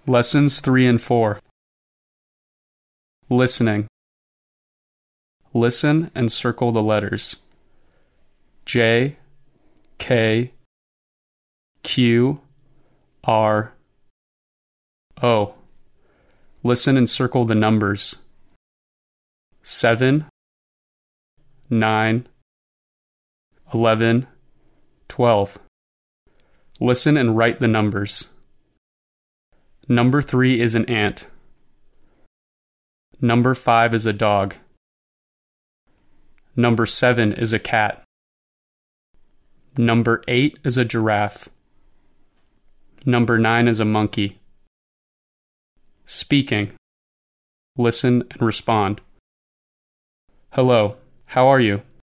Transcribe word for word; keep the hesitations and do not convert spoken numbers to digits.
Lessons three and four. Listening. Listen and circle the letters J, K, Q, R, O. Listen and circle the numbers seven, nine, eleven, twelve. Listen and write the numbers. Number three is an ant. Number five is a dog. Number seven is a cat. Number eight is a giraffe. Number nine is a monkey. Speaking. Listen and respond. Hello, how are you?